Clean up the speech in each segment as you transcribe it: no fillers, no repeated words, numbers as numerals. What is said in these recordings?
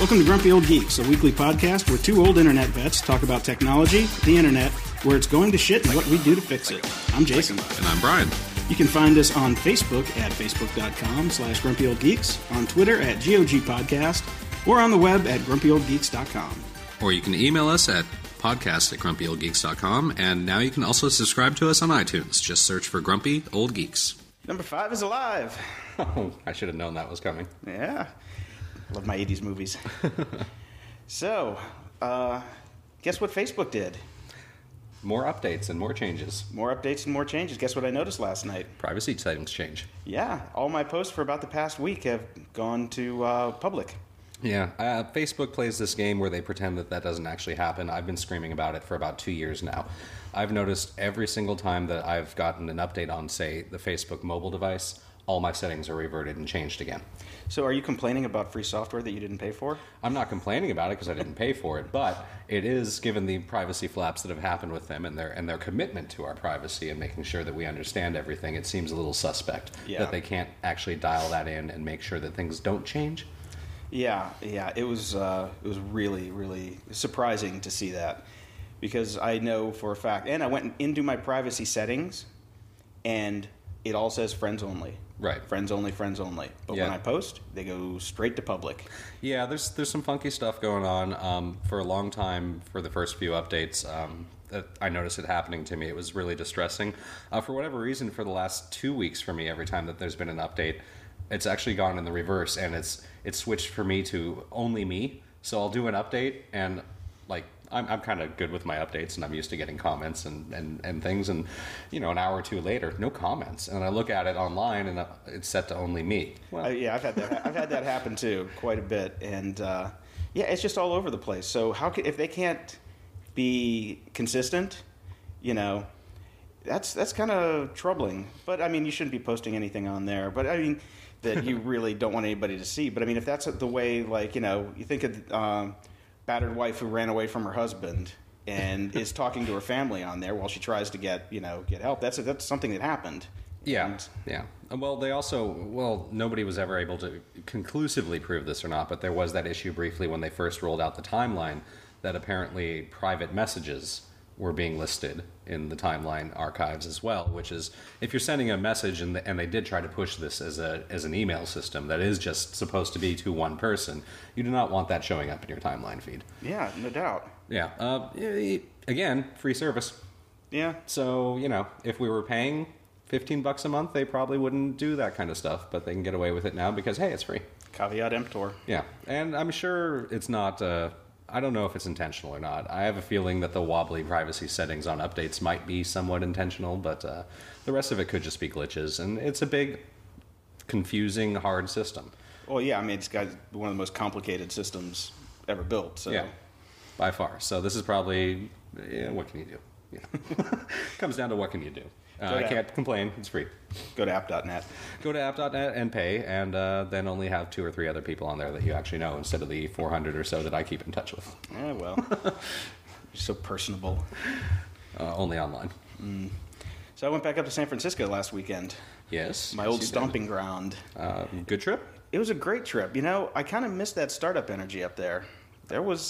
Welcome to Grumpy Old Geeks, a weekly podcast where two old internet vets talk about technology, the internet, where it's going to shit, and what we do to fix it. I'm Jason. And I'm Brian. You can find us on Facebook at facebook.com/grumpyoldgeeks, on Twitter at GOG Podcast, or on the web at grumpyoldgeeks.com. Or you can email us at podcast@grumpyoldgeeks.com, and now you can also subscribe to us on iTunes. Just search for Grumpy Old Geeks. Number 5 is alive. Oh, I should have known that was coming. Yeah. Love my 80s movies. So, guess what Facebook did? More updates and more changes. More updates and more changes. Guess what I noticed last night? Privacy settings change. Yeah, all my posts for about the past week have gone to public. Yeah, Facebook plays this game where they pretend that doesn't actually happen. I've been screaming about it for about 2 years now. I've noticed every single time that I've gotten an update on, say, the Facebook mobile device, all my settings are reverted and changed again. So are you complaining about free software that you didn't pay for? I'm not complaining about it because I didn't pay for it, but it is, given the privacy flaps that have happened with them and their commitment to our privacy and making sure that we understand everything, it seems a little suspect that they can't actually dial that in and make sure that things don't change. Yeah, it was really, really surprising to see that, because I know for a fact, and I went into my privacy settings, and it all says friends only. Right. Friends only, friends only. But when I post, they go straight to public. Yeah, there's some funky stuff going on. For a long time, for the first few updates, that I noticed it happening to me. It was really distressing. For whatever reason, for the last 2 weeks for me, every time that there's been an update, it's actually gone in the reverse, and it's switched for me to only me. So I'll do an update, and I'm kind of good with my updates, and I'm used to getting comments and things, and an hour or two later, no comments, and I look at it online, and it's set to only me. Well, I've had that happen too, quite a bit, and it's just all over the place. So if they can't be consistent, that's kind of troubling. But I mean, you shouldn't be posting anything on there. But I mean, that you really don't want anybody to see. But I mean, if that's the way, you think of battered wife who ran away from her husband and is talking to her family on there while she tries to get help. That's something that happened. Yeah. Well, nobody was ever able to conclusively prove this or not, but there was that issue briefly when they first rolled out the timeline that apparently private messages were being listed in the timeline archives as well, which is, if you're sending a message, and they did try to push this as an email system that is just supposed to be to one person, you do not want that showing up in your timeline feed. Yeah, no doubt. Yeah. Again, free service. Yeah. So, if we were paying $15 a month, they probably wouldn't do that kind of stuff, but they can get away with it now because, hey, it's free. Caveat emptor. Yeah, and I'm sure it's not... I don't know if it's intentional or not. I have a feeling that the wobbly privacy settings on updates might be somewhat intentional, but the rest of it could just be glitches, and it's a big, confusing, hard system. Well, yeah, I mean, it's got one of the most complicated systems ever built. So. Yeah, by far. So this is probably, what can you do? Comes down to what can you do. I can't complain. It's free. Go to app.net. Go to app.net and pay, and then only have 2 or 3 other people on there that you actually know instead of the 400 or so that I keep in touch with. Yeah, well, you're so personable. Only online. So I went back up to San Francisco last weekend. Yes. My old stomping ground. Good trip? It was a great trip. I kind of missed that startup energy up there. It's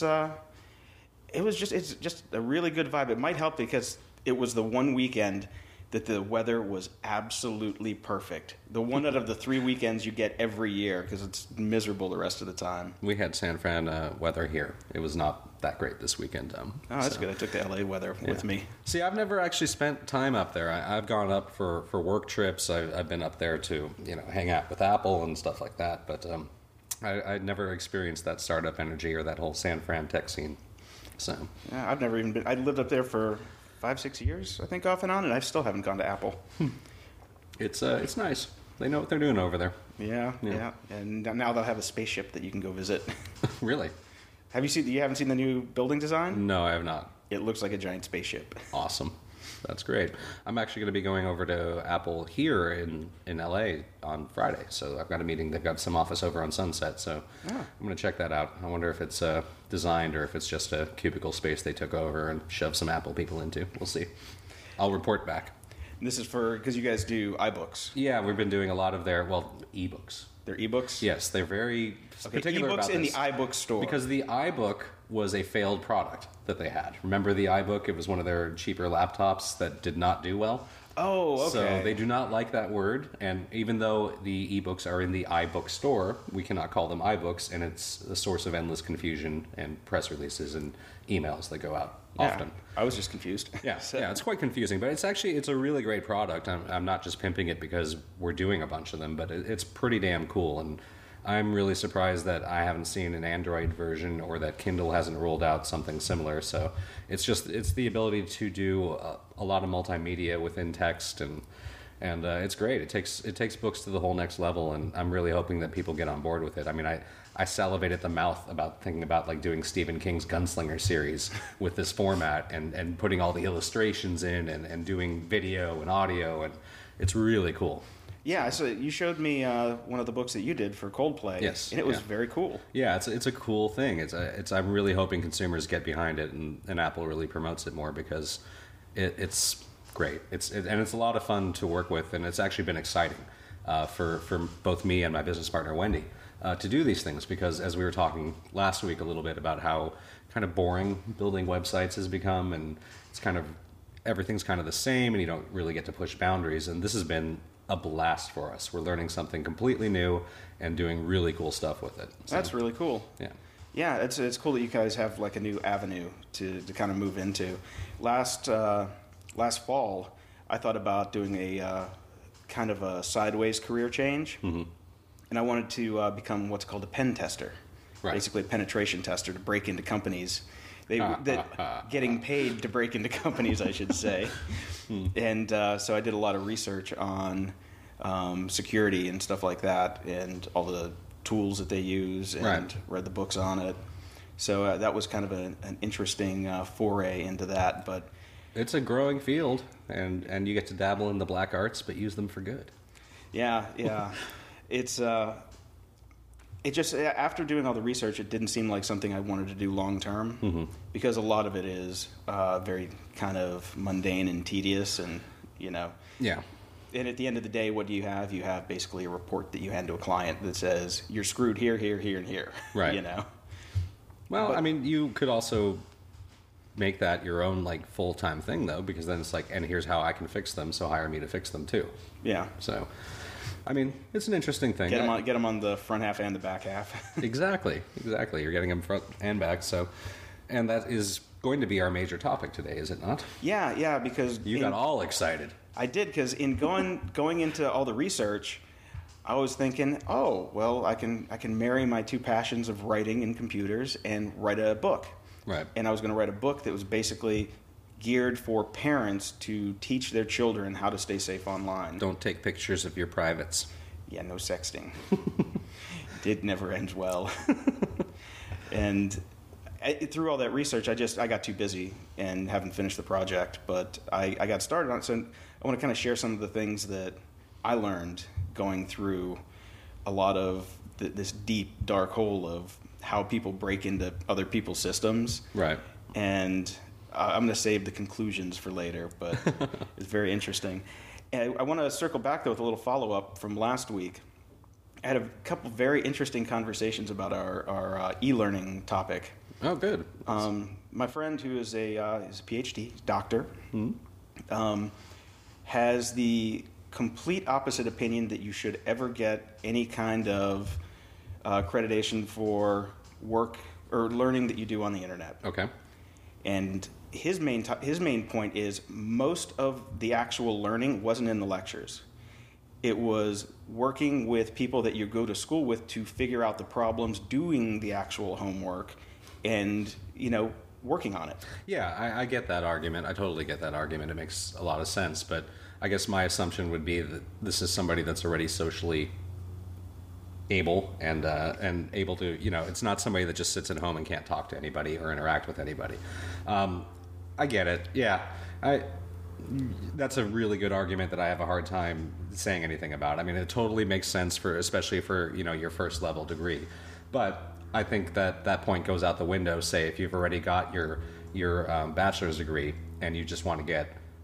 just a really good vibe. It might help because it was the one weekend that the weather was absolutely perfect. The one out of the 3 weekends you get every year, because it's miserable the rest of the time. We had San Fran weather here. It was not that great this weekend. That's good. I took the LA weather with me. See, I've never actually spent time up there. I've gone up for work trips. I've been up there to hang out with Apple and stuff like that. But I'd never experienced that startup energy or that whole San Fran tech scene. So yeah, I've never even been. I lived up there for 5-6 years, I think, off and on, and I still haven't gone to Apple. It's nice. They know what they're doing over there. Yeah. And now they'll have a spaceship that you can go visit. Really? You haven't seen the new building design? No, I have not. It looks like a giant spaceship. Awesome. That's great. I'm actually going to be going over to Apple here in LA on Friday. So I've got a meeting. They've got some office over on Sunset. So I'm going to check that out. I wonder if it's designed or if it's just a cubicle space they took over and shoved some Apple people into. We'll see. I'll report back. This is because you guys do iBooks. Yeah, we've been doing a lot of their ebooks. They're ebooks. Yes, they're very particular ebooks about in this. the iBook store. Because the iBook was a failed product that they had. Remember the iBook? It was one of their cheaper laptops that did not do well. Oh, okay. So they do not like that word, and even though the ebooks are in the iBook store, we cannot call them iBooks, and it's a source of endless confusion and press releases and emails that go out often. I was just confused. Yeah, yeah, it's quite confusing, but it's a really great product. I'm not just pimping it because we're doing a bunch of them, but it's pretty damn cool, and I'm really surprised that I haven't seen an Android version or that Kindle hasn't rolled out something similar. So it's the ability to do a lot of multimedia within text, and it's great. It takes books to the whole next level, and I'm really hoping that people get on board with it. I mean, I salivate at the mouth about thinking about like doing Stephen King's Gunslinger series with this format and putting all the illustrations in and doing video and audio, and it's really cool. Yeah, so you showed me one of the books that you did for Coldplay. Yes, and it was very cool. Yeah, it's a cool thing. I'm really hoping consumers get behind it, and Apple really promotes it more because it's great. It's a lot of fun to work with, and it's actually been exciting for both me and my business partner Wendy to do these things, because as we were talking last week a little bit about how kind of boring building websites has become, and it's kind of everything's kind of the same, and you don't really get to push boundaries, and this has been a blast for us. We're learning something completely new and doing really cool stuff with it. So, that's really cool. Yeah. Yeah, it's cool that you guys have like a new avenue to kind of move into. Last fall, I thought about doing a kind of a sideways career change, and I wanted to become what's called a pen tester, basically a penetration tester to break into companies. Getting paid to break into companies, I should say. And so I did a lot of research on security and stuff like that, and all the tools that they use, and read the books on it. So that was kind of an interesting foray into that. But it's a growing field, and you get to dabble in the black arts, but use them for good. Yeah. It's it just, after doing all the research, it didn't seem like something I wanted to do long term, because a lot of it is very kind of mundane and tedious, and Yeah. And at the end of the day, what do you have? You have basically a report that you hand to a client that says you're screwed here, here, here, and here. Right. Well, But, I mean, you could also make that your own like full-time thing, though, because then it's like, and here's how I can fix them, so hire me to fix them too. Yeah. So, I mean, it's an interesting thing. Get them on the front half and the back half. Exactly. You're getting them front and back. So, and that is going to be our major topic today, is it not? Yeah, because You got all excited. I did, because in going into all the research, I was thinking, oh, well, I can marry my two passions of writing and computers and write a book. Right. And I was going to write a book that was basically geared for parents to teach their children how to stay safe online. Don't take pictures of your privates. Yeah, no sexting. It never ends well. And through all that research, I got too busy and haven't finished the project. But I got started on it, so I want to kind of share some of the things that I learned going through a lot of this deep, dark hole of how people break into other people's systems. Right. And I'm going to save the conclusions for later, but it's very interesting. And I want to circle back, though, with a little follow-up from last week. I had a couple very interesting conversations about our e-learning topic. Oh, good. My friend, who is a PhD doctor, has the complete opposite opinion that you should ever get any kind of accreditation for work or learning that you do on the internet. Okay. And his main point is most of the actual learning wasn't in the lectures. It was working with people that you go to school with to figure out the problems, doing the actual homework, and working on it. Yeah, I get that argument. I totally get that argument. It makes a lot of sense. But I guess my assumption would be that this is somebody that's already socially able and able to, it's not somebody that just sits at home and can't talk to anybody or interact with anybody. I get it. Yeah, that's a really good argument that I have a hard time saying anything about. I mean, it totally makes sense especially for your first level degree, but I think that point goes out the window. Say if you've already got your bachelor's degree and you just want to get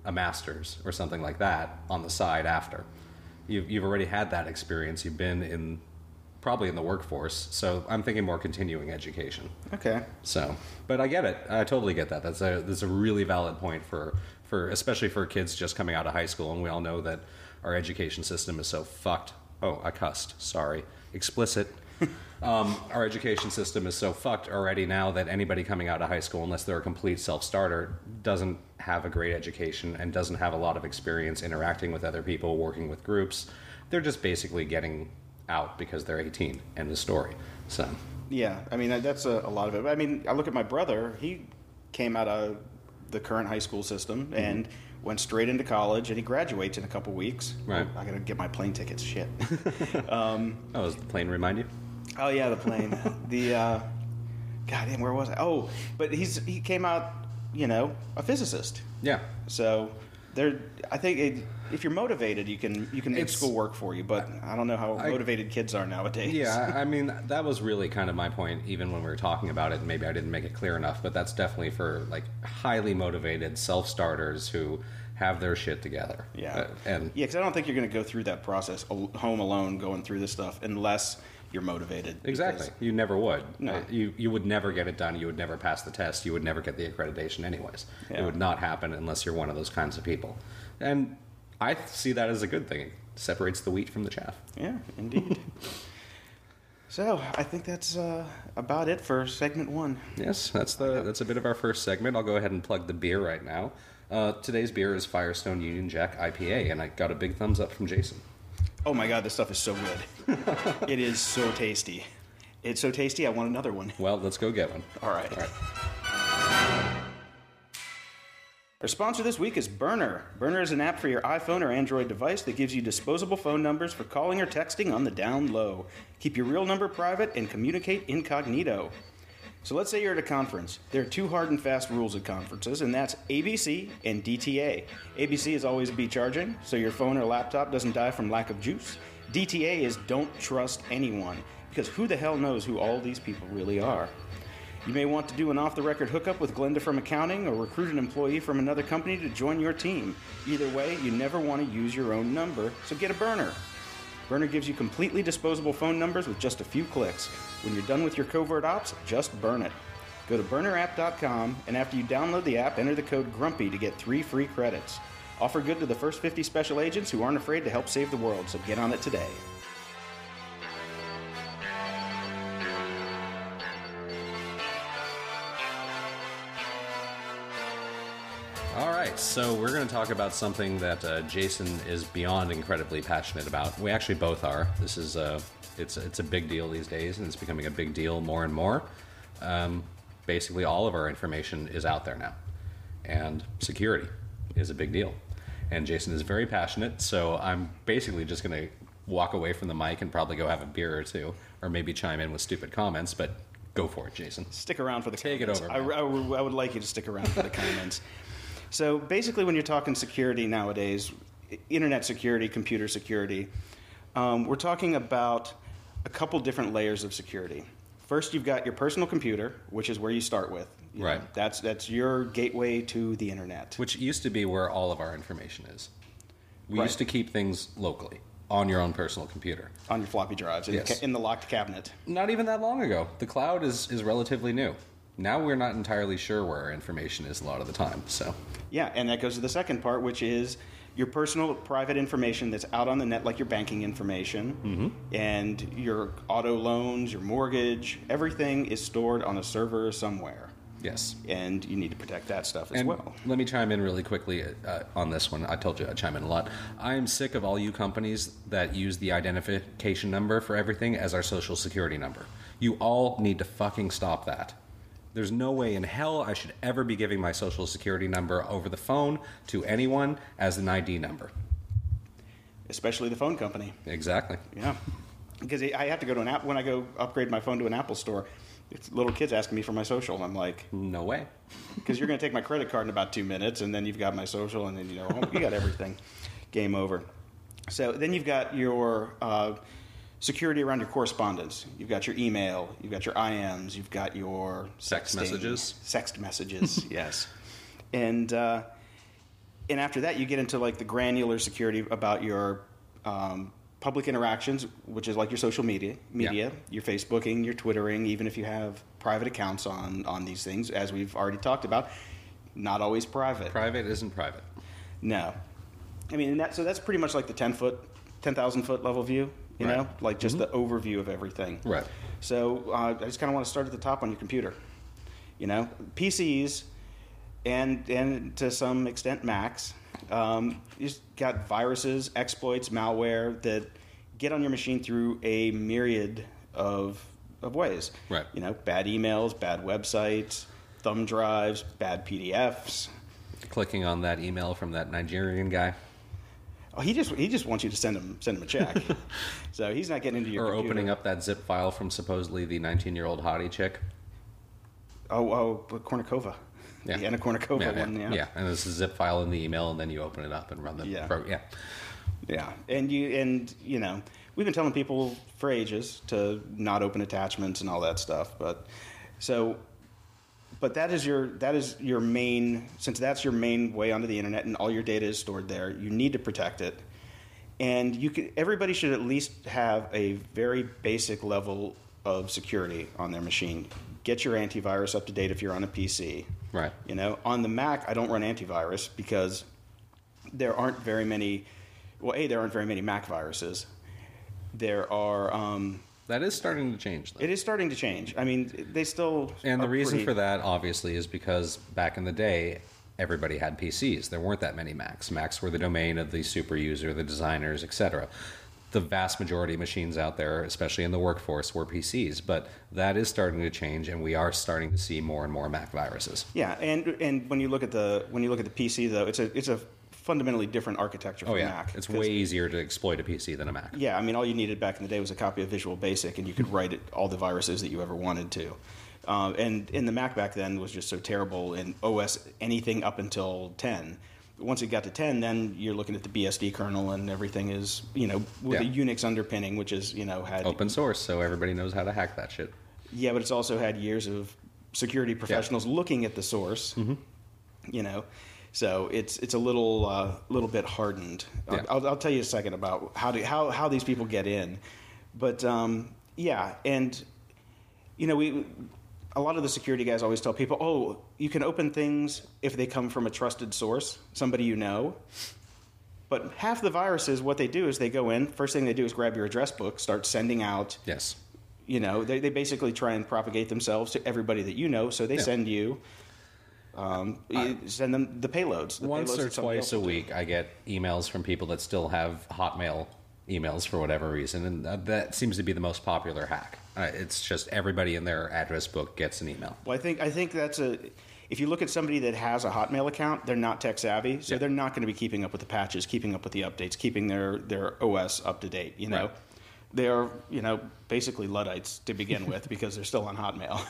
a master's or something like that on the side after. You've already had that experience. You've been probably in the workforce. So I'm thinking more continuing education. Okay. So, but I get it. I totally get that. That's a really valid point for especially for kids just coming out of high school. And we all know that our education system is so fucked. Oh, I cussed. Sorry. Explicit. Our education system is so fucked already now that anybody coming out of high school, unless they're a complete self-starter, doesn't have a great education and doesn't have a lot of experience interacting with other people, working with groups. They're just basically getting out because they're 18. End of story. So Yeah, I mean, that's a lot of it. I mean, I look at my brother. He came out of the current high school system and went straight into college, and he graduates in a couple weeks. Right. Oh, I got to get my plane tickets. Shit. does the plane remind you? Oh yeah, the plane. Goddamn, where was I? Oh, but he came out, a physicist. Yeah. So I think if you're motivated, you can make school work for you. But I don't know how motivated kids are nowadays. Yeah, I mean, that was really kind of my point, even when we were talking about it. And maybe I didn't make it clear enough, but that's definitely for like highly motivated self-starters who have their shit together. Yeah, and because I don't think you're going to go through that process home alone, going through this stuff, unless you're motivated. Exactly. You never would. No. You would never get it done. You would never pass the test. You would never get the accreditation anyways. Yeah. It would not happen unless you're one of those kinds of people. And I see that as a good thing. It separates the wheat from the chaff. Yeah, indeed. So I think that's about it for segment 1. Yes, that's a bit of our first segment. I'll go ahead and plug the beer right now. Today's beer is Firestone Union Jack IPA, and I got a big thumbs up from Jason. Oh my God, this stuff is so good. It is so tasty. It's so tasty, I want another one. Well, let's go get one. All right. Our sponsor this week is Burner. Burner is an app for your iPhone or Android device that gives you disposable phone numbers for calling or texting on the down low. Keep your real number private and communicate incognito. So let's say you're at a conference. There are 2 hard and fast rules at conferences, and that's ABC and DTA. ABC is always be charging, so your phone or laptop doesn't die from lack of juice. DTA is don't trust anyone, because who the hell knows who all these people really are. You may want to do an off-the-record hookup with Glenda from accounting or recruit an employee from another company to join your team. Either way, you never want to use your own number, so get a Burner. Burner gives you completely disposable phone numbers with just a few clicks. When you're done with your covert ops, just burn it. Go to burnerapp.com, and after you download the app, enter the code GRUMPY to get 3 free credits. Offer good to the first 50 special agents who aren't afraid to help save the world, so get on it today. All right, so we're going to talk about something that Jason is beyond incredibly passionate about. We actually both are. This is it's a big deal these days, and it's becoming a big deal more and more. Basically, all of our information is out there now, and security is a big deal. And Jason is very passionate, so I'm basically just going to walk away from the mic and probably go have a beer or two, or maybe chime in with stupid comments, but go for it, Jason. Stick around for the Take comments. it over, I would like you to stick around for the comments. So basically, when you're talking security nowadays, internet security, computer security, we're talking about a couple different layers of security. First, you've got your personal computer, which is where you start with. Right. That's your gateway to the internet. Which used to be where all of our information is. We Right. used to keep things locally on your own personal computer. On your floppy drives, in the locked cabinet. Not even that long ago. The cloud is relatively new. Now we're not entirely sure where our information is a lot of the time. So Yeah, and that goes to the second part, which is your personal private information that's out on the net, like your banking information, and your auto loans, your mortgage, everything is stored on a server somewhere. yes. And you need to protect that stuff as And well. let me chime in really quickly on this one. I told you I'd chime in a lot. I am sick of all you companies that use the identification number for everything as our social security number. You all need to fucking stop that. There's no way in hell I should ever be giving my social security number over the phone to anyone as an ID number. Especially the phone company. Exactly. Yeah. Because I have to go to an app when I go upgrade my phone to an Apple store. It's little kids asking me for my social, and I'm like, No way. because you're going to take my credit card in about 2 minutes, and then you've got my social, and then you got everything. Game over. So then you've got your security around your correspondence. You've got your email. You've got your IMs. You've got your Sext sexting, messages. Sext messages, yes. And and after that, you get into like the granular security about your public interactions, which is like your social media, your Facebooking, your Twittering, even if you have private accounts on these things, as we've already talked about, not always private. Private isn't private. No. I mean, so that's pretty much like the 10,000 foot level view, you know, like just the overview of everything. Right. So I just kind of want to start at the top on your computer. You know, PCs and to some extent Macs, you've got viruses, exploits, malware that get on your machine through a myriad of ways. Right. You know, bad emails, bad websites, thumb drives, bad PDFs. Clicking on that email from that Nigerian guy. Oh, he just wants you to send him a check. So he's not getting into your computer. Opening up that zip file from supposedly the 19-year-old hottie chick. Oh, Kornikova. Yeah. The Anna Kornikova one, yeah. Yeah, and there's a zip file in the email, and then you open it up and run the program. Yeah, and you know, we've been telling people for ages to not open attachments and all that stuff, but that is your main, since that's your main way onto the internet and all your data is stored there, you need to protect it. And everybody should at least have a very basic level of security on their machine. Get your antivirus up to date if you're on a PC. Right. You know, on the Mac, I don't run antivirus because there aren't very many. Well, there aren't very many Mac viruses. There are. That is starting to change, though. It is starting to change. I mean, they still. And the reason for that, obviously, is because back in the day, everybody had PCs. There weren't that many Macs. Macs were the domain of the super user, the designers, etc. The vast majority of machines out there, especially in the workforce, were PCs. But that is starting to change, and we are starting to see more and more Mac viruses. Yeah, and when you look at the PC though, it's a fundamentally different architecture for Mac. It's way easier to exploit a PC than a Mac. Yeah, I mean, all you needed back in the day was a copy of Visual Basic, and you could write all the viruses that you ever wanted to. And the Mac back then was just so terrible in OS anything up until 10. Once it got to 10, then you're looking at the BSD kernel, and everything is, you know, with a Unix underpinning, which is, you know, had open source, so everybody knows how to hack that shit. Yeah, but it's also had years of security professionals looking at the source. Mm-hmm. You know, so it's a little bit hardened. Yeah. I'll tell you in a second about how these people get in, but and you know a lot of the security guys always tell people, oh, you can open things if they come from a trusted source, somebody you know. But half the viruses, what they do is they go in, first thing they do is grab your address book, start sending out. Yes. You know, they basically try and propagate themselves to everybody that you know, so they send you, you send them the payloads. Once or twice a week, I get emails from people that still have Hotmail emails for whatever reason, and that seems to be the most popular hack. It's just everybody in their address book gets an email. Well, I think that's if you look at somebody that has a Hotmail account, they're not tech savvy, so they're not going to be keeping up with the patches, keeping up with the updates, keeping their OS up to date. You know, they are, you know, basically Luddites to begin with because they're still on Hotmail.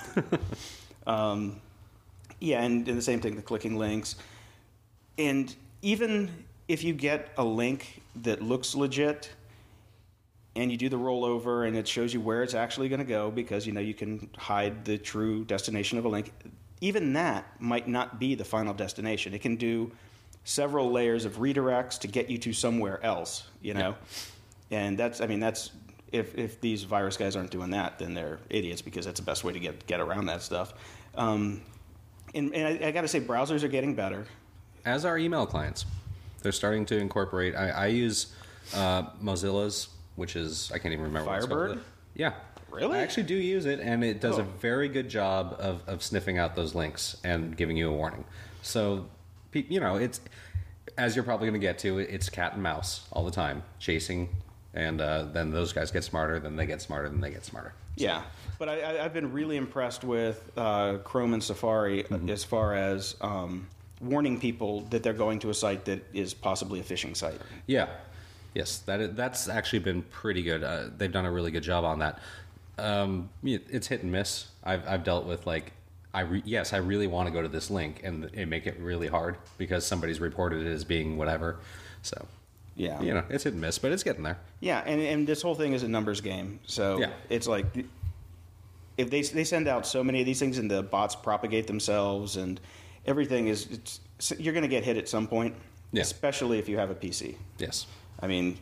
And the same thing, the clicking links, and even if you get a link that looks legit, and you do the rollover and it shows you where it's actually going to go because, you know, you can hide the true destination of a link. Even that might not be the final destination. It can do several layers of redirects to get you to somewhere else, you know. Yeah. And that's if these virus guys aren't doing that, then they're idiots because that's the best way to get around that stuff. And I got to say, browsers are getting better. As are email clients. They're starting to incorporate. I use Mozilla's, which is, I can't even remember what it's called. Firebird? Yeah. Really? I actually do use it, and it does a very good job of sniffing out those links and giving you a warning. So, you know, it's, as you're probably going to get to, it's cat and mouse all the time, chasing, and then those guys get smarter, then they get smarter, then they get smarter. So. Yeah. But I've been really impressed with Chrome and Safari as far as warning people that they're going to a site that is possibly a phishing site. Yeah. Yes, that's actually been pretty good. They've done a really good job on that. It's hit and miss. I've dealt with, like, I really want to go to this link, and it make it really hard because somebody's reported it as being whatever. So, yeah, you know, it's hit and miss, but it's getting there. Yeah, and this whole thing is a numbers game. So it's like if they send out so many of these things and the bots propagate themselves and everything you're going to get hit at some point. Yeah. especially if you have a PC. Yes. I mean,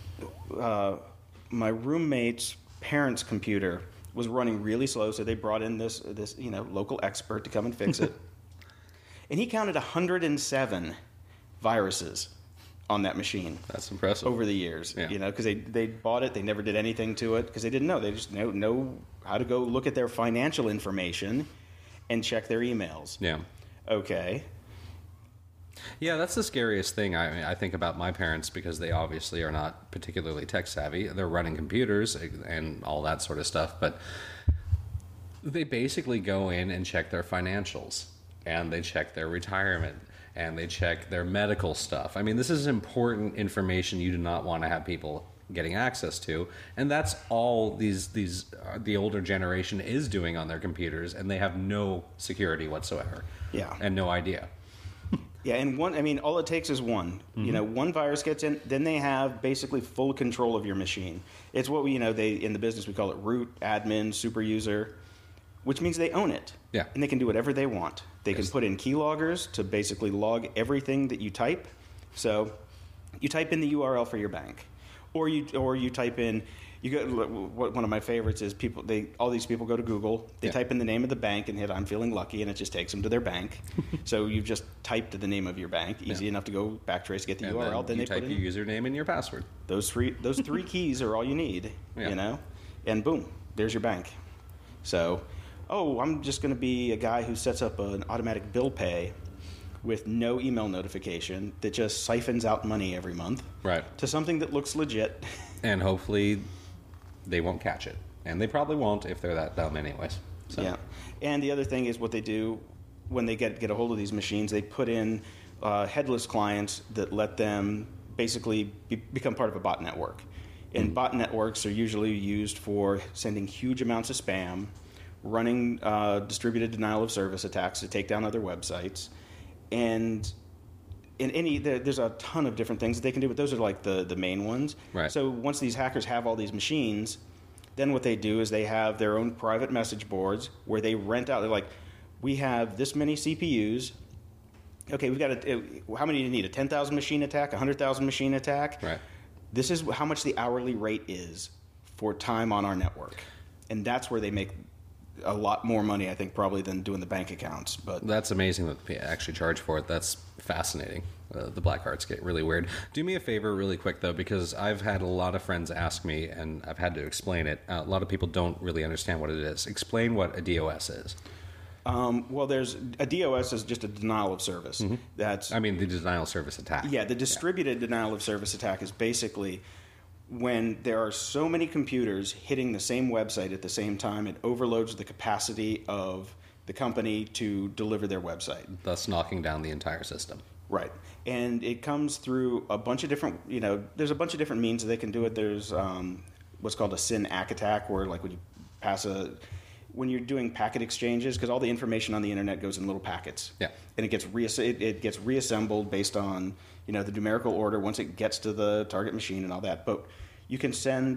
my roommate's parents' computer was running really slow, so they brought in this local expert to come and fix it. And he counted 107 viruses on that machine. That's impressive. Over the years, Yeah. because they bought it, they never did anything to it because they didn't know. They just know how to go look at their financial information and check their emails. Yeah. Okay. Yeah, that's the scariest thing I think about my parents, because they obviously are not particularly tech savvy. They're running computers and all that sort of stuff, but they basically go in and check their financials, and they check their retirement, and they check their medical stuff. I mean, this is important information you do not want to have people getting access to, and that's all the older generation is doing on their computers, and they have no security whatsoever. Yeah. And no idea. Yeah, and all it takes is one. Mm-hmm. One virus gets in, then they have basically full control of your machine. It's what they in the business we call it root, admin, super user, which means they own it. Yeah. And they can do whatever they want. They can put in keyloggers to basically log everything that you type. So you type in the URL for your bank, or you type in. One of my favorites is all these people go to Google, they type in the name of the bank and hit "I'm feeling lucky," and it just takes them to their bank. So you've just typed the name of your bank, easy enough to go backtrace, get the And URL. Then they you type put in your username and your password. those three keys are all you need, Yeah. and boom, there's your bank. So, I'm just going to be a guy who sets up an automatic bill pay with no email notification that just siphons out money every month, Right. to something that looks legit. And hopefully they won't catch it. And they probably won't if they're that dumb anyways. So. Yeah, and the other thing is what they do when they get a hold of these machines, they put in headless clients that let them basically become part of a bot network. And bot networks are usually used for sending huge amounts of spam, running distributed denial of service attacks to take down other websites, and there's a ton of different things that they can do, but those are like the main ones. Right. So once these hackers have all these machines, then what they do is they have their own private message boards where they rent out. They're like, we have this many CPUs. Okay, we've got how many do you need? A 10,000 machine attack, a 100,000 machine attack? Right. This is how much the hourly rate is for time on our network. And that's where they make a lot more money, I think, probably than doing the bank accounts. But That's amazing that they actually charge for it. That's fascinating. The black arts get really weird. Do me a favor really quick, though, because I've had a lot of friends ask me, and I've had to explain it. A lot of people don't really understand what it is. Explain what a DOS is. well, there's a DOS is just a denial of service. Mm-hmm. That's I mean, the denial of service attack. Yeah, the distributed denial of service attack is basically when there are so many computers hitting the same website at the same time, it overloads the capacity of the company to deliver their website. Thus knocking down the entire system. Right. And it comes through a bunch of different, there's a bunch of different means that they can do it. There's what's called a SYN-ACK attack, where like when you're doing packet exchanges, because all the information on the internet goes in little packets. Yeah. And it gets reassembled based on, the numerical order once it gets to the target machine and all that. But you can send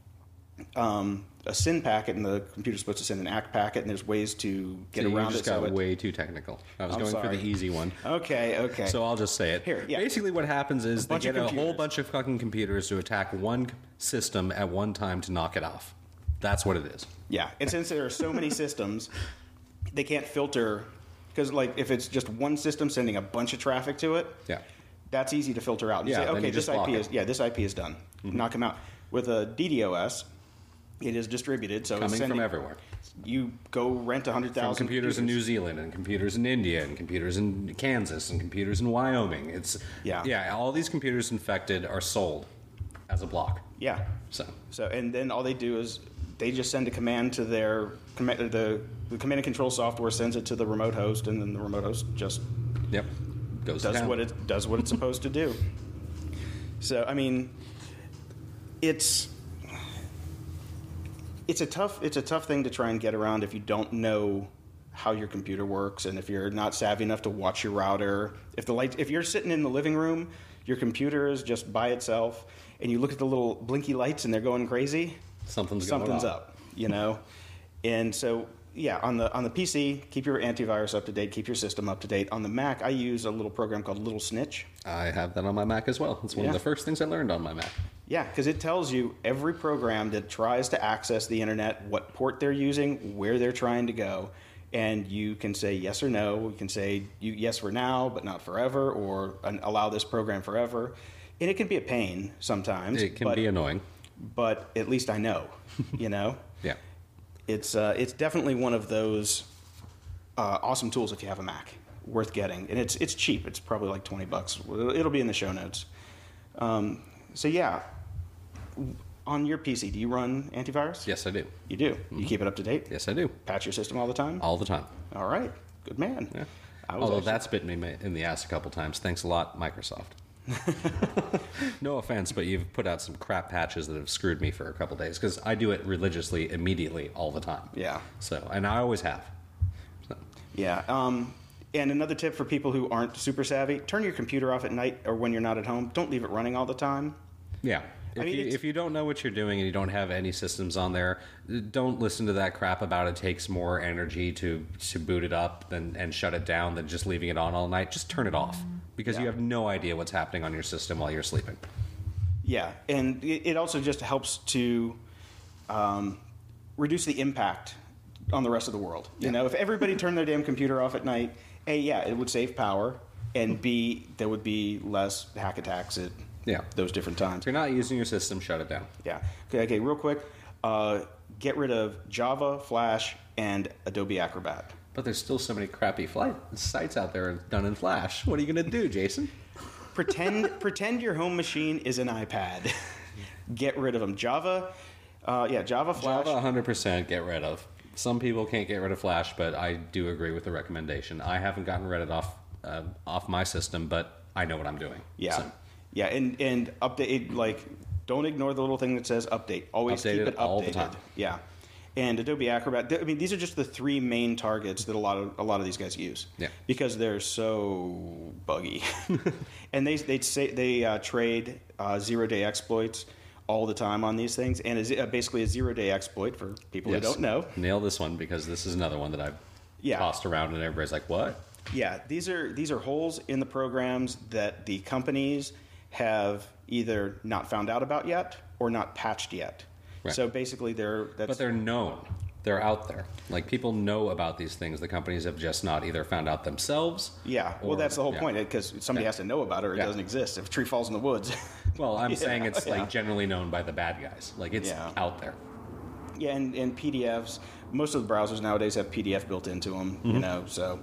a SYN packet, and the computer's supposed to send an ACK packet, and there's ways to get around you just it. got way too technical. I was I'm going sorry. for the easy one. Okay. So I'll just say it. Here, yeah. Basically what happens is they bunch of get a whole computers. bunch of fucking computers to attack one system at one time to knock it off. That's what it is. Yeah, and since there are so many systems, they can't filter, because like if it's just one system sending a bunch of traffic to it, Yeah. that's easy to filter out. You Yeah, say, then okay, you just block it. this IP is done. Knock them out. With a DDoS, it is distributed, so it's Coming sending, from everywhere. You go rent 100,000 From computers in New Zealand and computers in India and computers in Kansas and computers in Wyoming. Yeah, all these computers infected are sold as a block. Yeah. So And then all they do is they just send a command to their the command and control software sends it to the remote host, and then the remote host just yep, goes to does town. what it's supposed to do. So I mean, it's a tough thing to try and get around if you don't know how your computer works, and if you're not savvy enough to watch your router. If you're sitting in the living room, your computer is just by itself, and you look at the little blinky lights and they're going crazy, Something's something's going on. up, And so yeah, on the PC, keep your antivirus up to date, keep your system up to date. On the Mac, I use a little program called Little Snitch. I have that on my Mac as well. It's one of the first things I learned on my Mac. Yeah, because it tells you every program that tries to access the internet, what port they're using, where they're trying to go, and you can say yes or no. You can say yes for now, but not forever, or allow this program forever. And it can be a pain sometimes. It can be annoying. But at least I know, you know? Yeah. It's definitely one of those awesome tools if you have a Mac, worth getting. And it's cheap. It's probably like $20. It'll be in the show notes. So yeah, on your PC, do you run antivirus? Yes, I do. You do? Mm-hmm. You keep it up to date? Yes, I do. Patch your system all the time? All the time. All right. Good man. Yeah. Although that's bit me in the ass a couple times. Thanks a lot, Microsoft. No offense, but you've put out some crap patches that have screwed me for a couple days because I do it religiously, immediately, all the time. Yeah. So, and I always have. So. Yeah. And another tip for people who aren't super savvy: turn your computer off at night or when you're not at home. Don't leave it running all the time. Yeah. If you don't know what you're doing and you don't have any systems on there, don't listen to that crap about it takes more energy to boot it up and shut it down than just leaving it on all night. Just turn it off because you have no idea what's happening on your system while you're sleeping. Yeah, and it also just helps to reduce the impact on the rest of the world. You know, if everybody turned their damn computer off at night, A, yeah, it would save power, and B, there would be less hack attacks at those different times. If you're not using your system, shut it down. Yeah. Okay, real quick. Get rid of Java, Flash, and Adobe Acrobat. But there's still so many crappy sites out there done in Flash. What are you going to do, Jason? Pretend your home machine is an iPad. Get rid of them. Java, Java, Flash. Java, 100% get rid of. Some people can't get rid of Flash, but I do agree with the recommendation. I haven't gotten rid of it off my system, but I know what I'm doing. Yeah. So. Yeah, and update, don't ignore the little thing that says update. Always keep it updated. All the time. Yeah. And Adobe Acrobat, I mean, these are just the three main targets that a lot of these guys use. Yeah. Because they're so buggy. And they trade 0-day exploits all the time on these things, and is basically a 0-day exploit for people who don't know. Nail this one because this is another one that I've tossed around and everybody's like, what? Yeah, these are holes in the programs that the companies have either not found out about yet or not patched yet. Right. So basically but they're known. They're out there. Like, people know about these things. The companies have just not either found out themselves. Yeah, well, that's the whole point, because somebody has to know about it or it doesn't exist. If a tree falls in the woods. Well, I'm saying it's like generally known by the bad guys. Like, it's out there. Yeah, and PDFs. Most of the browsers nowadays have PDF built into them, you know, so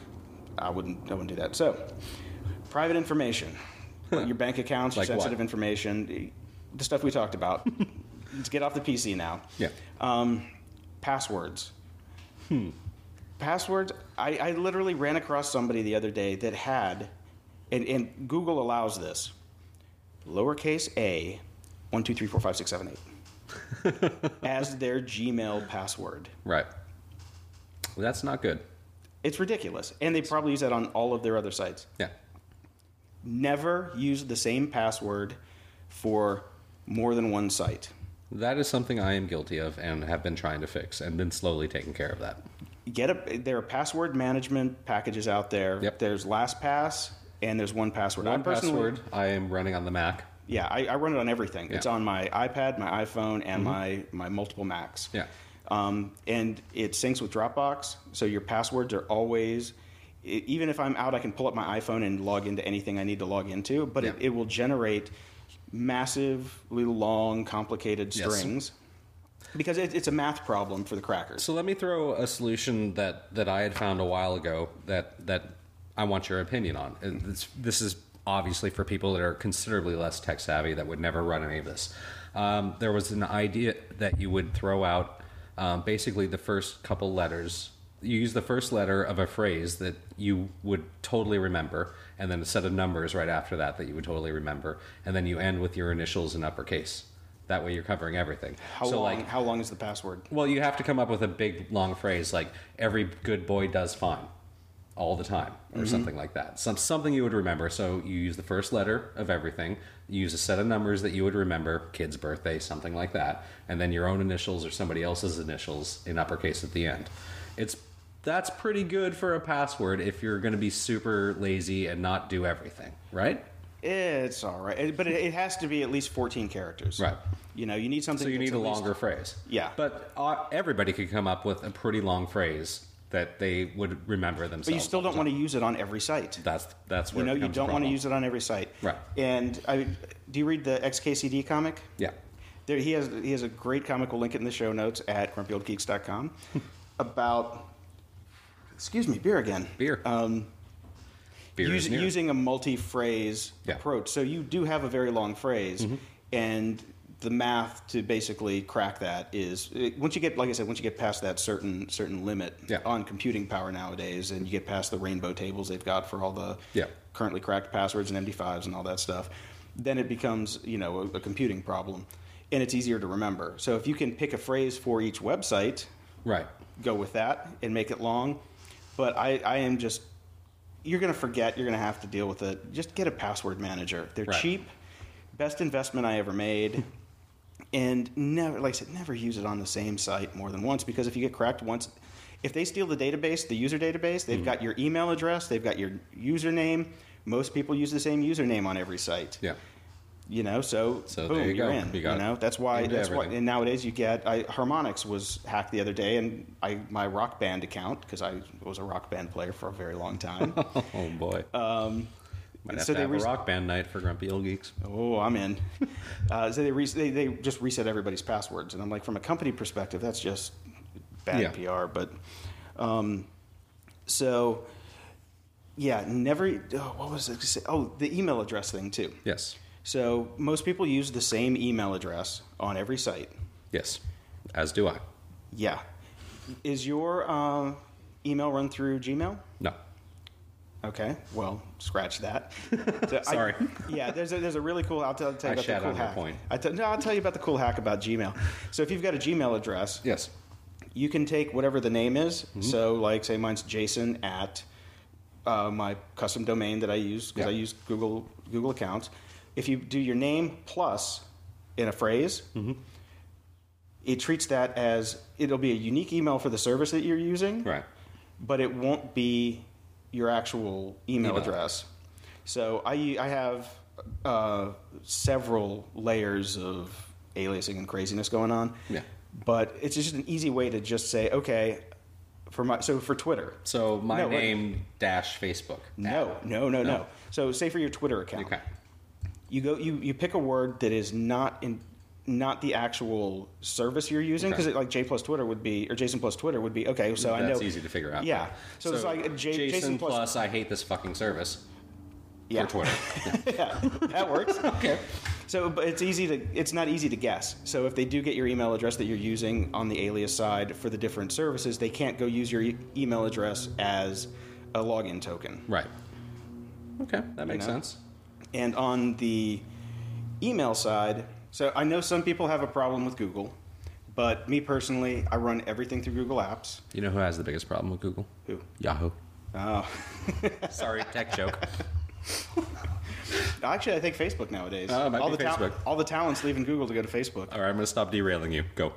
I wouldn't do that. So, private information. Your bank accounts, your sensitive information, the stuff we talked about. Let's get off the PC now. Yeah. Passwords. Passwords. I literally ran across somebody the other day that had, and Google allows this, lowercase a, 1, 2, 3, 4, 5, 6, 7, 8, as their Gmail password. Right. Well, that's not good. It's ridiculous. And they probably use that on all of their other sites. Yeah. Never use the same password for more than one site. That is something I am guilty of and have been trying to fix and been slowly taking care of that. There are password management packages out there. Yep. There's LastPass and there's 1Password. Password I am running on the Mac. Yeah, I run it on everything. Yeah. It's on my iPad, my iPhone, and my multiple Macs. Yeah. And it syncs with Dropbox, so your passwords are always, even if I'm out, I can pull up my iPhone and log into anything I need to log into, but it will generate massively long, complicated strings. Because it's a math problem for the crackers. So let me throw a solution that I had found a while ago that I want your opinion on. This is obviously for people that are considerably less tech savvy that would never run any of this. There was an idea that you would throw out basically the first couple letters. You use the first letter of a phrase that you would totally remember, and then a set of numbers right after that you would totally remember, and then you end with your initials in uppercase. That way you're covering everything. How long is the password? Well, you have to come up with a big, long phrase like, every good boy does fine all the time, or something like that. Something you would remember. So you use the first letter of everything, you use a set of numbers that you would remember, kid's birthday, something like that, and then your own initials or somebody else's initials in uppercase at the end. That's pretty good for a password if you're going to be super lazy and not do everything, right? It's all right, but it has to be at least 14 characters. Right. You need something. So you that's need a at least- longer phrase. Yeah. But everybody could come up with a pretty long phrase that they would remember themselves. But you still don't want to use it on every site. That's where it you becomes a don't want to problem. use it on every site. Right. And do you read the XKCD comic? Yeah. There, he has a great comic. We'll link it in the show notes at grumpyoldgeeks.com about. Excuse me, beer again. Beer. Beer is near. Using a multi-phrase Yeah. approach. So you do have a very long phrase, and the math to basically crack that is once you get past that certain limit Yeah. on computing power nowadays, and you get past the rainbow tables they've got for all the Yeah. currently cracked passwords and MD5s and all that stuff, then it becomes a computing problem, and it's easier to remember. So if you can pick a phrase for each website, Right. go with that and make it long. But I am just, you're going to forget, you're going to have to deal with it. Just get a password manager. They're Right. cheap, best investment I ever made. And never, like I said, never use it on the same site more than once, because if you get cracked once, if they steal the database, the user database, they've got your email address, they've got your username. Most people use the same username on every site. Yeah. So So boom, there you you're go. in. You got That's why. into That's why. everything. And nowadays you get Harmonix was hacked the other day, and my Rock Band account, because I was a Rock Band player for a very long time. Oh boy. Might have so to they have a rock band night for Grumpy Old Geeks. Oh, I'm in. So they just reset everybody's passwords, and I'm like, from a company perspective, that's just bad Yeah. PR. But so yeah, never. What was it? Oh, the email address thing too. Yes. So most people use the same email address on every site. Yes. As do I. Yeah. Is your email run through Gmail? No. Okay. Well, scratch that. So Sorry. There's a really cool. I'll tell you I about the shat cool on your hack. point. I'll tell you about the cool hack about Gmail. So if you've got a Gmail address, Yes. you can take whatever the name is. Mm-hmm. So, like, say mine's Jason at my custom domain that I use, because Yeah. I use Google accounts. If you do your name plus in a phrase, Mm-hmm. it treats that as it'll be a unique email for the service that you're using, Right. but it won't be your actual email Email. address. So I have several layers of aliasing and craziness going on. Yeah. But it's just an easy way to just say, okay, for Twitter. So my No, name dash Facebook. No. So say for your Twitter account, Okay. you pick a word that is not the actual service you're using, Okay. because like J plus Twitter would be, or Jason plus Twitter would be, okay, so I know. That's easy to figure out. Yeah. So it's like Jason plus I hate this fucking service yeah. for Twitter. Yeah, that works. Okay. So, but it's not easy to guess. So if they do get your email address that you're using on the alias side for the different services, they can't go use your email address as a login token. Right. Okay, that makes know? sense. And on the email side, so I know some people have a problem with Google, but me personally, I run everything through Google Apps. You know who has the biggest problem with Google? Who? Yahoo. Oh. Sorry, tech joke. Actually, I think Facebook nowadays. Oh, it might be Facebook. All the talent's leaving Google to go to Facebook. All right, I'm going to stop derailing you. Go.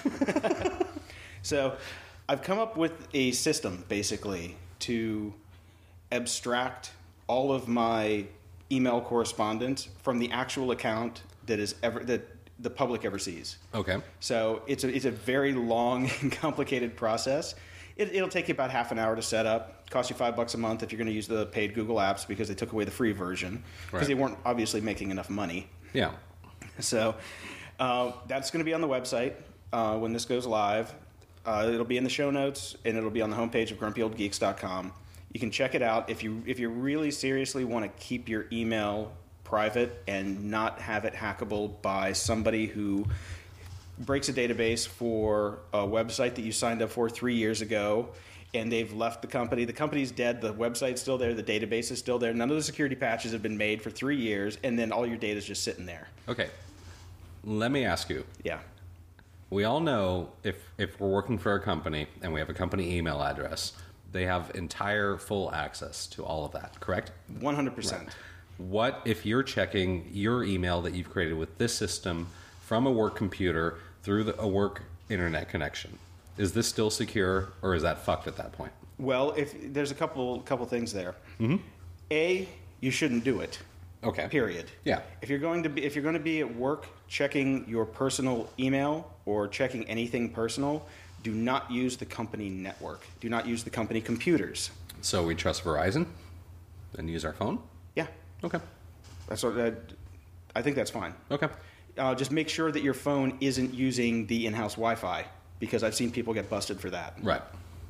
So I've come up with a system, basically, to abstract all of my email correspondence from the actual account that the public ever sees. Okay. So it's a very long and complicated process. It'll take you about half an hour to set up. Cost you $5 a month if you're going to use the paid Google Apps, because they took away the free version because Right. they weren't obviously making enough money. Yeah. So that's going to be on the website when this goes live. It'll be in the show notes, and it'll be on the homepage of grumpyoldgeeks.com. You can check it out if you really seriously want to keep your email private and not have it hackable by somebody who breaks a database for a website that you signed up for 3 years ago, and they've left the company. The company's dead. The website's still there. The database is still there. None of the security patches have been made for 3 years, and then all your data is just sitting there. Okay. Let me ask you. Yeah. We all know if we're working for a company and we have a company email address, they have entire full access to all of that, correct? 100%. What if you're checking your email that you've created with this system from a work computer through a work internet connection? Is this still secure, or is that fucked at that point? Well, if there's a couple things there. Mm-hmm. A, you shouldn't do it. Okay. Period. Yeah. If you're going to be at work checking your personal email or checking anything personal, do not use the company network. Do not use the company computers. So we trust Verizon and use our phone? Yeah. Okay. That's what I think that's fine. Okay. Just make sure that your phone isn't using the in-house Wi-Fi, because I've seen people get busted for that. Right.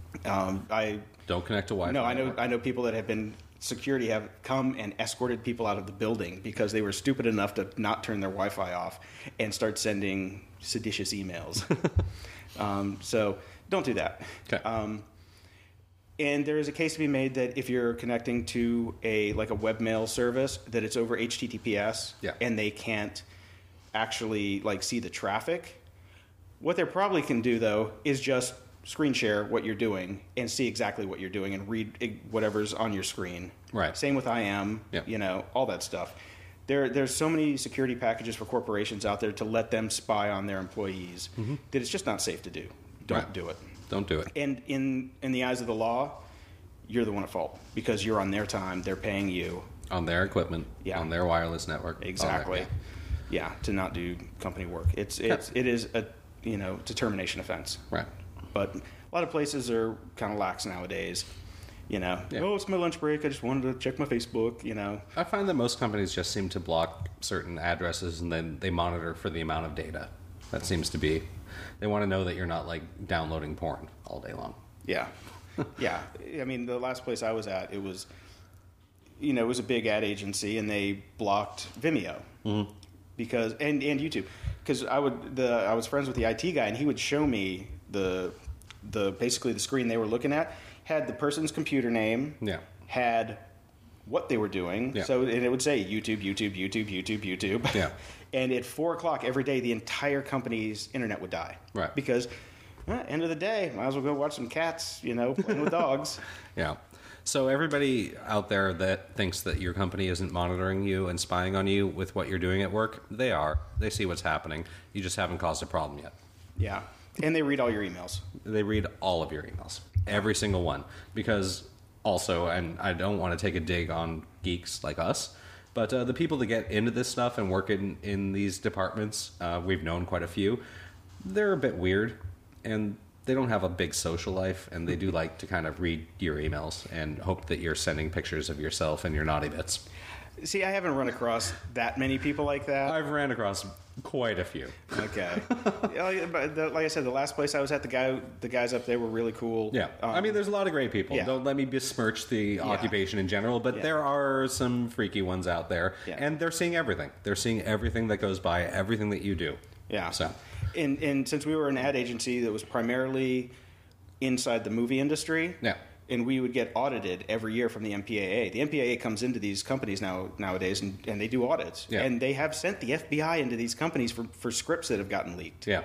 I don't connect to Wi-Fi. No, I know people that have been security have come and escorted people out of the building because they were stupid enough to not turn their Wi-Fi off and start sending seditious emails. So don't do that. Okay. And there is a case to be made that if you're connecting to a webmail service, that it's over HTTPS, yeah. and they can't actually see the traffic. What they probably can do though is just screen share what you're doing and see exactly what you're doing and read whatever's on your screen. Right. Same with IM, yeah. All that stuff. There's so many security packages for corporations out there to let them spy on their employees that it's just not safe to do. Don't do it. Don't do it. And in the eyes of the law, you're the one at fault because you're on their time. They're paying you. On their equipment. Yeah. On their wireless network. Exactly. Yeah, to not do company work. It is a it's a termination offense. Right. But a lot of places are kind of lax nowadays. Yeah. Oh, it's my lunch break. I just wanted to check my Facebook. I find that most companies just seem to block certain addresses and then they monitor for the amount of data. That seems to be. They want to know that you're not downloading porn all day long. Yeah. Yeah. I mean, the last place I was at, it was a big ad agency, and they blocked Vimeo because and YouTube, because I was friends with the IT guy, and he would show me the basically the screen they were looking at had the person's computer name, had what they were doing, so and it would say YouTube, yeah. And at 4:00 every day, the entire company's internet would die, right? Because end of the day, might as well go watch some cats, playing with dogs. Yeah. So everybody out there that thinks that your company isn't monitoring you and spying on you with what you're doing at work, they are. They see what's happening. You just haven't caused a problem yet. Yeah. And they read all your emails. They read all of your emails. Every single one. Because also, and I don't want to take a dig on geeks like us, but the people that get into this stuff and work in these departments, we've known quite a few, they're a bit weird. And they don't have a big social life, and they do like to kind of read your emails and hope that you're sending pictures of yourself and your naughty bits. See, I haven't run across that many people like that. I've ran across quite a few. Okay. Like I said, the last place I was at, the guys up there were really cool. Yeah. I mean, there's a lot of great people. Yeah. Don't let me besmirch the occupation in general, but there are some freaky ones out there, and they're seeing everything. They're seeing everything that goes by, everything that you do. Yeah. So. And since we were an ad agency that was primarily inside the movie industry, and we would get audited every year from the MPAA. The MPAA comes into these companies nowadays, and they do audits. Yeah. And they have sent the FBI into these companies for scripts that have gotten leaked. Yeah.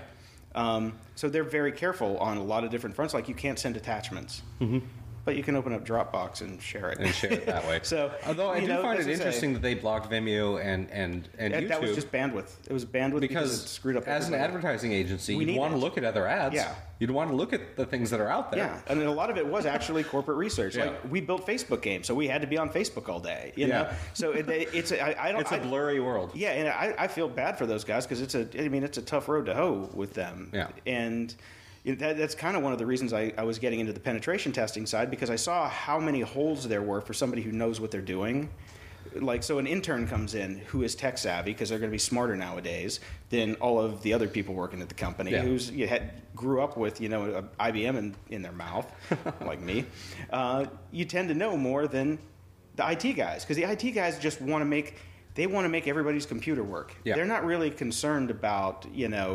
So they're very careful on a lot of different fronts. Like, you can't send attachments. Mm-hmm. But you can open up Dropbox and share it. And share it that way. So, although I do find it interesting that they blocked Vimeo and YouTube. That was just bandwidth. It was bandwidth because it screwed up. As an advertising agency, you'd want to look at other ads. Yeah. You'd want to look at the things that are out there. Yeah, and a lot of it was actually corporate research. Yeah. Like, we built Facebook games, so we had to be on Facebook all day. You know, so it's a blurry world. Yeah, and I feel bad for those guys because it's a tough road to hoe with them. Yeah, and that's kind of one of the reasons I was getting into the penetration testing side, because I saw how many holes there were for somebody who knows what they're doing. So an intern comes in who is tech savvy, because they're going to be smarter nowadays than all of the other people working at the company, who's grew up with IBM in their mouth, like me. You tend to know more than the IT guys, because the IT guys just want to make everybody's computer work. Yeah. They're not really concerned about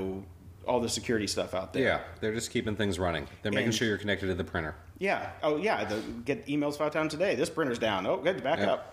all the security stuff out there. Yeah, they're just keeping things running. They're making sure you're connected to the printer. Yeah. Oh, yeah. They get emails 5 times a day. This printer's down. Oh, good, back up.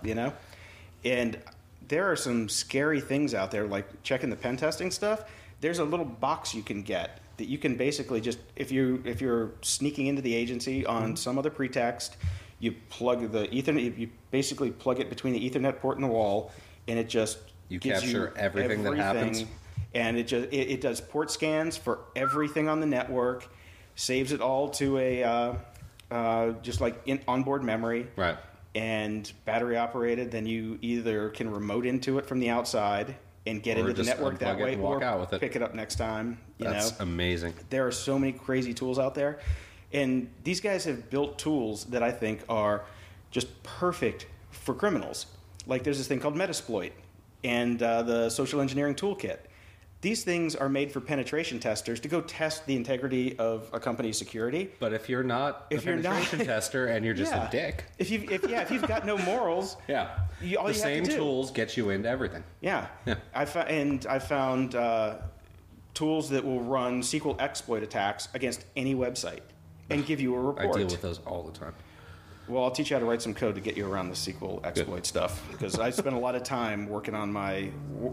And there are some scary things out there, like checking the pen testing stuff. There's a little box you can get that you can basically just, if you're sneaking into the agency on some other pretext, you plug the Ethernet. You basically plug it between the Ethernet port and the wall, and it just gives capture everything that happens. And it does port scans for everything on the network. saves it all to a just like onboard memory, Right. and battery operated. Then you either can remote into it from the outside and get Or into the just network that unplug it way, and walk or out with it. pick it up next time. That's amazing. There are so many crazy tools out there, and these guys have built tools that I think are just perfect for criminals. Like there's this thing called Metasploit and the Social Engineering Toolkit. These things are made for penetration testers to go test the integrity of a company's security. But if you're not a penetration tester and you're just Yeah. a dick, If you've got no morals, yeah, all the you have same to do. tools get you into everything. Yeah. Yeah. I found tools that will run SQL exploit attacks against any website and give you a I report. deal with those all the time. Well, I'll teach you how to write some code to get you around the SQL exploit stuff, because I spent a lot of time working on my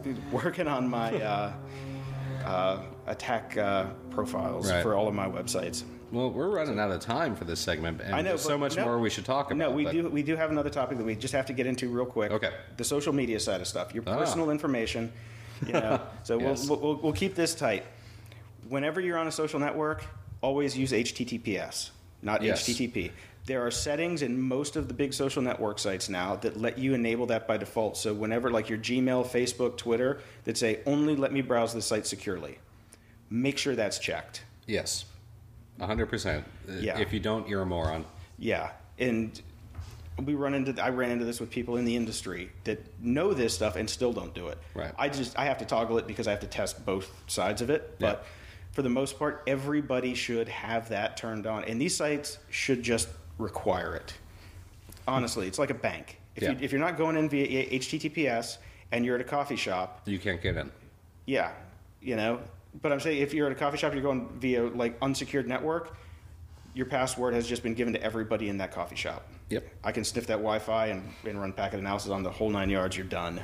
attack profiles Right. for all of my websites. Well, we're running out of time for this segment, and I know, there's so but much no- more we should talk about. No, we but- do have another topic that we just have to get into real quick. Okay. The social media side of stuff, your personal information. So Yes. we'll keep this tight. Whenever you're on a social network, always use HTTPS, not Yes. HTTP. There are settings in most of the big social network sites now that let you enable that by default. So whenever, like your Gmail, Facebook, Twitter, that say only let me browse the site securely, make sure that's checked. Yes, 100%. Yeah. If you don't, you're a moron. Yeah, and I ran into this with people in the industry that know this stuff and still don't do it. Right. I have to toggle it because I have to test both sides of it. But Yeah. for the most part, everybody should have that turned on, and these sites should just require it. Honestly, it's like a bank. If you're not going in via HTTPS and you're at a coffee shop, You can't get in. yeah, But I'm saying if you're at a coffee shop, you're going via like unsecured network. Your password has just been given to everybody in that coffee shop. Yep. I can sniff that Wi-Fi and run packet analysis on the whole 9 yards. You're done.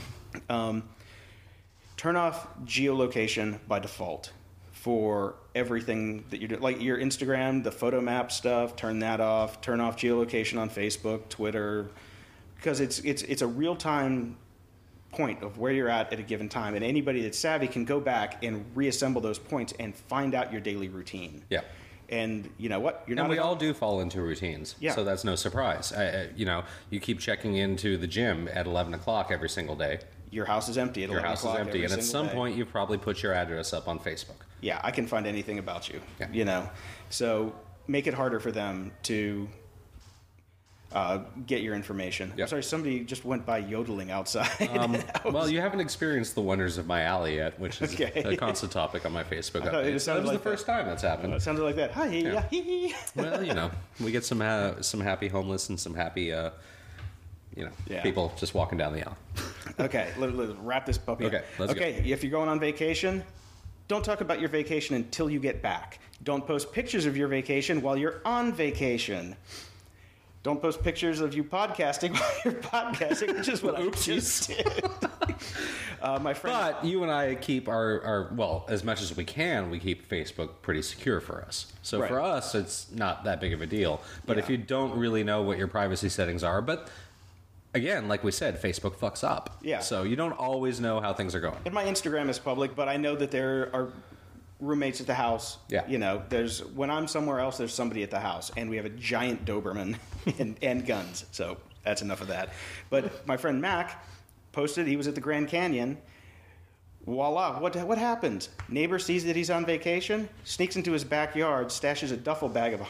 Turn off geolocation by default for everything that you do. Like your Instagram, the photo map stuff, turn that off. Turn off geolocation on Facebook, Twitter, because it's a real-time point of where you're at a given time, and anybody that's savvy can go back and reassemble those points and find out your daily routine. Yeah. And you know what? You're And not we alone. all do fall into routines, Yeah. so that's no surprise. You keep checking into the gym at 11 o'clock every single day. Your house is empty at Your 11 house is o'clock empty, every and at single some day. point you've probably put your address up on Facebook. Yeah, I can find anything about you. Yeah. So make it harder for them to get your information. Yep. I'm sorry, somebody just went by yodeling outside. Well, you haven't experienced the wonders of my alley yet, which is Okay. a constant topic on my Facebook thought it updates. That sounded was the like first time that's happened. It sounded like that. Hi, yeah. Well, we get some happy homeless and some happy, Yeah. people just walking down the aisle. Okay, let's wrap this puppy up. Okay, let's go. If you're going on vacation, don't talk about your vacation until you get back. Don't post pictures of your vacation while you're on vacation. Don't post pictures of you podcasting while you're podcasting, which is what I just did. My friend, But you and I keep our as much as we can, we keep Facebook pretty secure for us. So Right. for us, it's not that big of a deal. But if Yeah. you don't really know what your privacy settings are, but again, like we said, Facebook fucks up. Yeah. So you don't always know how things are going. and my Instagram is public, but I know that there are roommates at the house. Yeah. There's when I'm somewhere else, there's somebody at the house, and we have a giant Doberman and guns. So that's enough of that. But my friend Mac posted he was at the Grand Canyon. Voila! What happened? Neighbor sees that he's on vacation, sneaks into his backyard, stashes a duffel bag with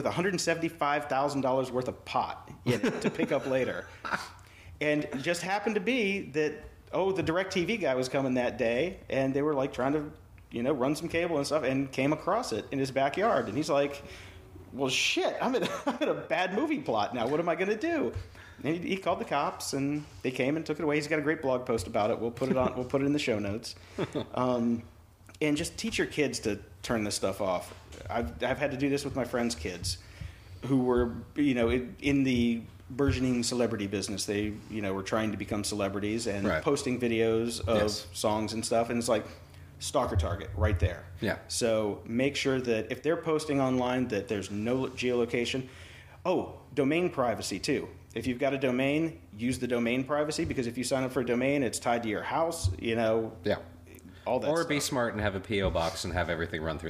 $175,000 worth of pot in it to pick up later. And it just happened to be that the DirecTV guy was coming that day, and they were like trying to, run some cable and stuff, and came across it in his backyard. And he's like, "Well, shit! I'm in a bad movie plot now. What am I going to do?" And he called the cops, and they came and took it away. He's got a great blog post about it. We'll put it on. We'll put it in the show notes. And just teach your kids to turn this stuff off. I've had to do this with my friends' kids, who were in the burgeoning celebrity business. They were trying to become celebrities and Right. posting videos of Yes. songs and stuff. And it's like stalker target right there. Yeah. So make sure that if they're posting online that there's no geolocation. Oh, domain privacy too. If you've got a domain, use the domain privacy, because if you sign up for a domain, it's tied to your house, Yeah. all that Or stuff. be smart and have a P.O. box and have everything run through that.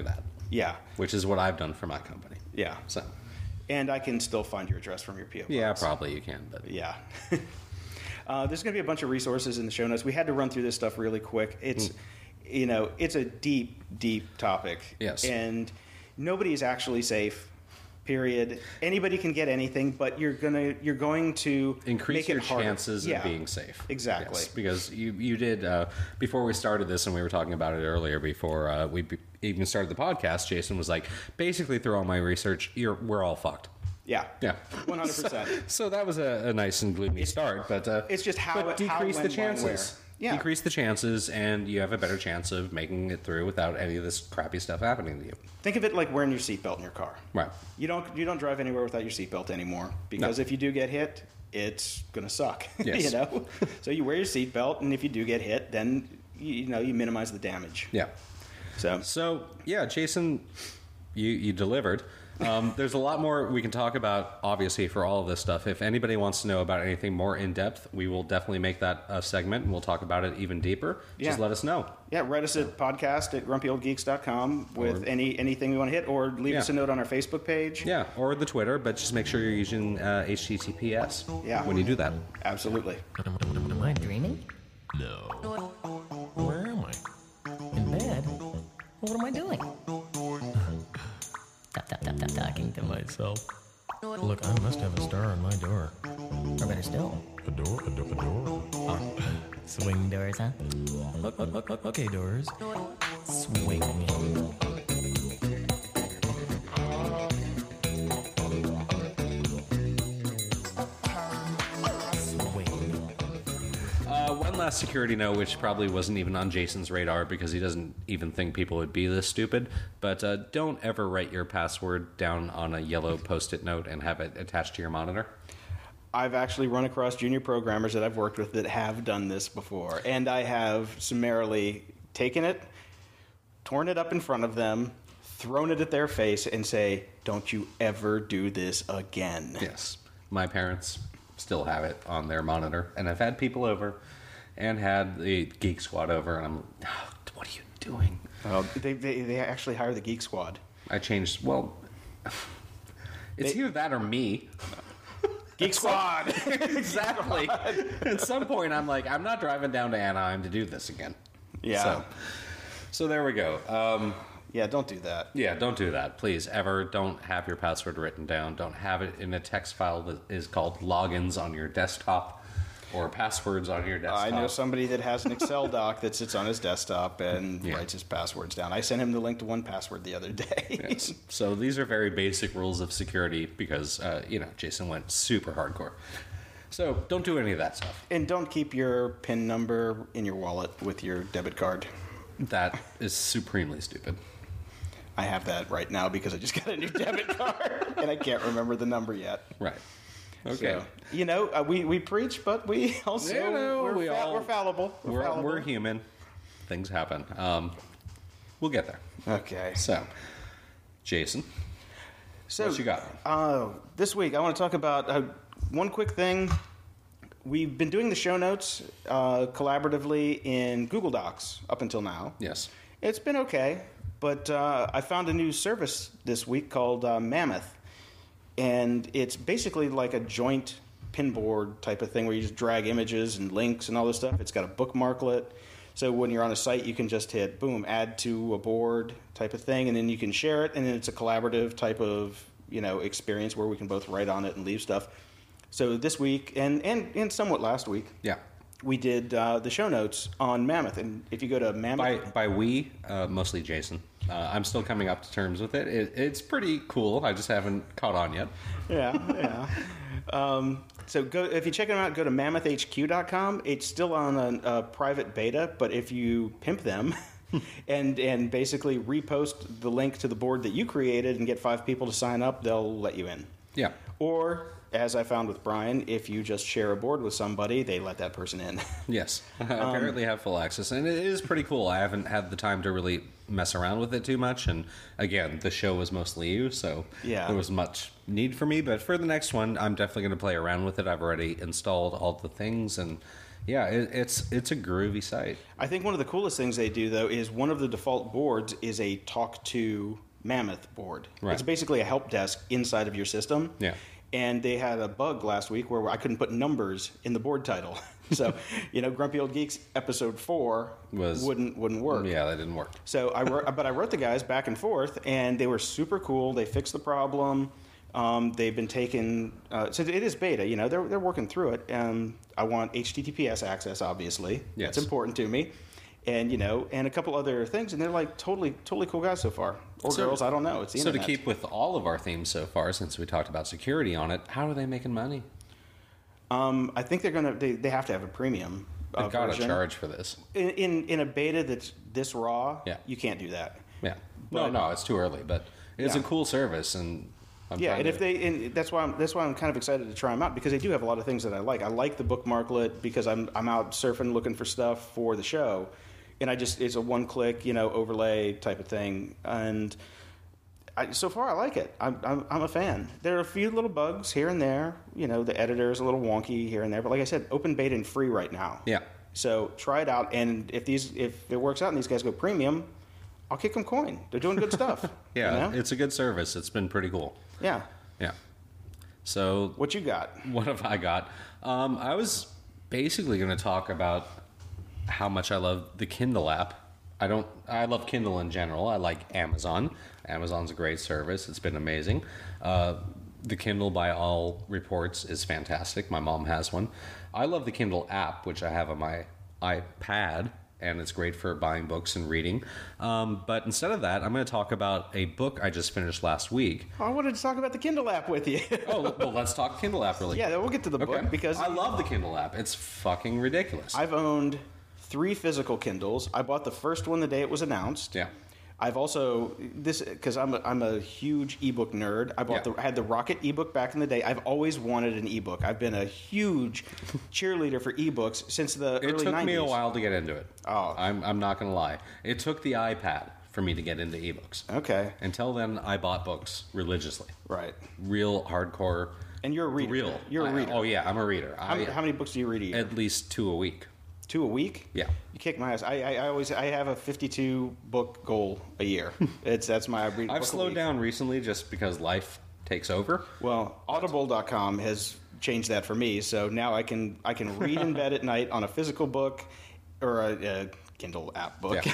Yeah. which is what I've done for my company. Yeah. So, And I can still find your address from your P.O. box. yeah, probably you can, but Yeah. There's going to be a bunch of resources in the show notes. We had to run through this stuff really quick. It's, it's a deep, deep topic. Yes. And nobody is actually safe. Period. Anybody can get anything, but you're going to increase make it your harder. chances of being safe. Exactly. Yes, because you did before we started this, and we were talking about it earlier before we even started the podcast. Jason was like, basically through all my research, we're all fucked. Yeah. Yeah. 100%. So that was a nice and gloomy start, but it's just how but it, decrease how, the when, chances. where. Yeah. Decrease the chances, and you have a better chance of making it through without any of this crappy stuff happening to you. Think of it like wearing your seatbelt in your car. Right. You don't drive anywhere without your seatbelt anymore, because if you do get hit, it's gonna suck. Yes. So you wear your seatbelt, and if you do get hit, then you minimize the damage. Yeah. So yeah, Jason, you delivered. There's a lot more we can talk about, obviously, for all of this stuff. If anybody wants to know about anything more in depth, we will definitely make that a segment, and we'll talk about it even deeper. Just let us know. Yeah, write us at podcast@grumpyoldgeeks.com with anything we want to hit, or leave us a note on our Facebook page. Yeah, or the Twitter, but just make sure you're using HTTPS when you do that. Absolutely. Am I dreaming? No. Where am I? In bed? What am I doing? Talking to myself. Look, I must have a star on my door. Or better still, a door? Swing doors, huh? Okay, doors. Swing. One last security note, which probably wasn't even on Jason's radar because he doesn't even think people would be this stupid, but don't ever write your password down on a yellow Post-it note and have it attached to your monitor. I've actually run across junior programmers that I've worked with that have done this before, and I have summarily taken it, torn it up in front of them, thrown it at their face, and say, "Don't you ever do this again." Yes. My parents still have it on their monitor, and I've had people over and had the Geek Squad over, and I'm, what are you doing? They actually hire the Geek Squad. I changed, it's either that or me. Geek Squad! Exactly. At some point, I'm like, I'm not driving down to Anaheim to do this again. Yeah. So there we go. Yeah, don't do that. Yeah, don't do that. Please, ever don't have your password written down. Don't have it in a text file that is called logins on your desktop or passwords on your desktop. I know somebody that has an Excel doc that sits on his desktop and writes his passwords down. I sent him the link to 1Password the other day. Yes. So these are very basic rules of security because, Jason went super hardcore. So don't do any of that stuff. And don't keep your PIN number in your wallet with your debit card. That is supremely stupid. I have that right now because I just got a new debit card and I can't remember the number yet. Right. Okay. So, we preach, but we also we're fallible. We're human. Things happen. We'll get there. Okay. So, Jason, what you got? This week I want to talk about one quick thing. We've been doing the show notes collaboratively in Google Docs up until now. Yes. It's been okay. But I found a new service this week called Mammoth. And it's basically like a joint pinboard type of thing where you just drag images and links and all this stuff. It's got a bookmarklet. So when you're on a site, you can just hit, boom, add to a board type of thing. And then you can share it. And then it's a collaborative type of, experience where we can both write on it and leave stuff. So this week and somewhat last week. Yeah. We did the show notes on Mammoth, and if you go to Mammoth... By we, mostly Jason. I'm still coming up to terms with it. It's pretty cool. I just haven't caught on yet. Yeah. So if you check them out, go to mammothhq.com. It's still on a private beta, but if you pimp them and basically repost the link to the board that you created and get 5 people to sign up, they'll let you in. Yeah. Or, as I found with Brian, if you just share a board with somebody, they let that person in. Yes. I apparently have full access, and it is pretty cool. I haven't had the time to really mess around with it too much, and again, the show was mostly you, so there was much need for me, but for the next one, I'm definitely going to play around with it. I've already installed all the things, and yeah, it's a groovy site. I think one of the coolest things they do, though, is one of the default boards is a talk to Mammoth board. Right. It's basically a help desk inside of your system. Yeah. And they had a bug last week where I couldn't put numbers in the board title. So, Grumpy Old Geeks episode 4 wouldn't work. Yeah, that didn't work. So I wrote the guys back and forth, and they were super cool. They fixed the problem. They've been taken. So it is beta. They're working through it. I want HTTPS access, obviously. Yes. It's important to me. And and a couple other things, and they're like totally cool guys so far, or girls. I don't know. It's the so internet. to keep with all of our themes so far, since we talked about security on it, how are they making money? I think they're gonna. They have to have a premium. They've got to version. charge for this. In a beta that's this raw. Yeah. You can't do that. Yeah. But- No, it's too early, but it's Yeah. a cool service, and that's why I'm kind of excited to try them out because they do have a lot of things that I like. I like the bookmarklet because I'm out surfing looking for stuff for the show. And it's a one-click, overlay type of thing, and so far I like it. I'm a fan. There are a few little bugs here and there. The editor is a little wonky here and there, but like I said, open beta and free right now. Yeah. So try it out, and if it works out and these guys go premium, I'll kick them coin. They're doing good stuff. Yeah, it's a good service. It's been pretty cool. Yeah. Yeah. So What you got? what have I got? I was basically going to talk about how much I love the Kindle app. I love Kindle in general. I like Amazon. Amazon's a great service. It's been amazing. The Kindle, by all reports, is fantastic. My mom has one. I love the Kindle app, which I have on my iPad, and it's great for buying books and reading. But instead of that, I'm going to talk about a book I just finished last week. I wanted to talk about the Kindle app with you. Oh, well, let's talk Kindle app really quick. Yeah, we'll get to the book because I love the Kindle app. It's fucking ridiculous. I've owned 3 physical Kindles. I bought the first one the day it was announced. Yeah. I've also because I'm a huge ebook nerd. I had the Rocket ebook back in the day. I've always wanted an ebook. I've been a huge cheerleader for ebooks since the early 90s. It took me a while to get into it. Oh. I'm not going to lie. It took the iPad for me to get into ebooks. Okay. Until then, I bought books religiously. Right. Real hardcore. And you're a reader. You're a reader. Oh yeah, I'm a reader. How many books do you read a year? At least 2 a week. 2 a week? Yeah. You kick my ass. I have a 52 book goal a year. That's my read. I've slowed down recently just because life takes over. Well, Audible.com has changed that for me, so now I can read in bed at night on a physical book or a Kindle app book,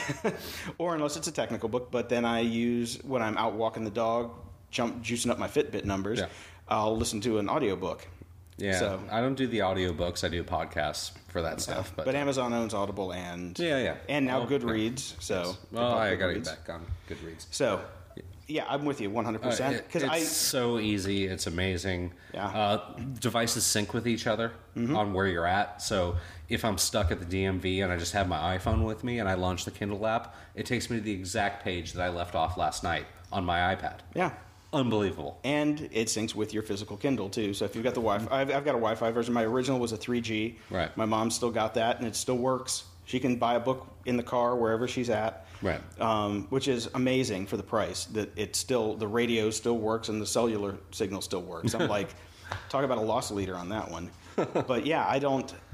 or unless it's a technical book. But then I use when I'm out walking the dog, juicing up my Fitbit numbers. I'll listen to an audiobook. Yeah, So, I don't do the audiobooks. I do podcasts for that stuff. but Amazon owns Audible and and now Goodreads. So well, I got to get back on Goodreads. So yeah, I'm with you 100% because it's so easy. It's amazing. Yeah. Devices sync with each other on where you're at. So if I'm stuck at the DMV and I just have my iPhone with me and I launch the Kindle app, it takes me to the exact page that I left off last night on my iPad. Yeah. Unbelievable. And it syncs with your physical Kindle, too. So if you've got the Wi-Fi... I've got a Wi-Fi version. My original was a 3G. Right. My mom's still got that, and it still works. She can buy a book in the car wherever she's at. Right. Which is amazing for the price. That the radio still works and the cellular signal still works. I'm like, talk about a loss leader on that one. But yeah, I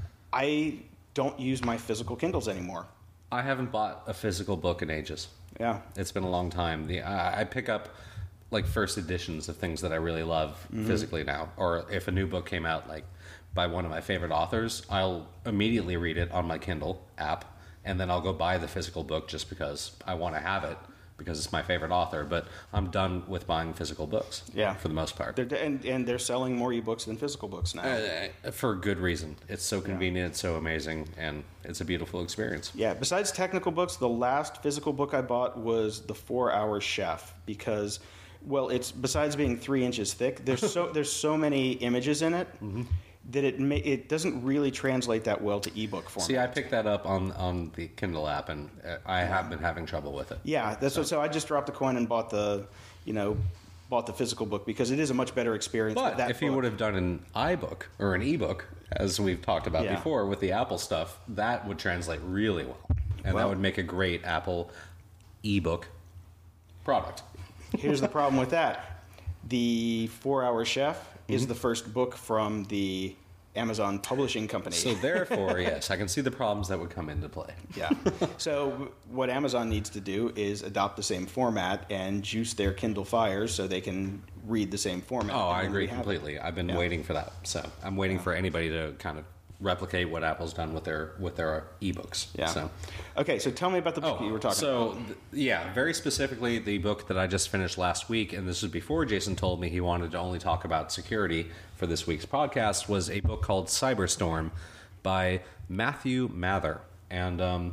don't use my physical Kindles anymore. I haven't bought a physical book in ages. Yeah. It's been a long time. I pick up like first editions of things that I really love physically now. Or if a new book came out like by one of my favorite authors, I'll immediately read it on my Kindle app, and then I'll go buy the physical book just because I want to have it because it's my favorite author. But I'm done with buying physical books. Yeah. For the most part. And they're selling more ebooks than physical books now. For good reason. It's so convenient, it's so amazing, and it's a beautiful experience. Yeah, besides technical books, the last physical book I bought was The 4-Hour Chef because, well, it's besides being 3 inches thick, there's so many images in it that it doesn't really translate that well to ebook format. See, I picked that up on the Kindle app, and I have been having trouble with it. Yeah, so I just dropped a coin and bought the physical book because it is a much better experience. But with that if you would have done an iBook or an ebook, as we've talked about before with the Apple stuff, that would translate really well, and that would make a great Apple ebook product. Here's the problem with that. The 4-Hour Chef is the first book from the Amazon Publishing Company. So therefore, yes, I can see the problems that would come into play. Yeah. So what Amazon needs to do is adopt the same format and juice their Kindle Fires so they can read the same format. Oh, I agree completely. I've been waiting for that. So I'm waiting for anybody to kind of replicate what Apple's done with their ebooks. Yeah. So. Okay, so tell me about the book you were talking about. Yeah, very specifically the book that I just finished last week, and this was before Jason told me he wanted to only talk about security for this week's podcast, was a book called Cyberstorm by Matthew Mather. And,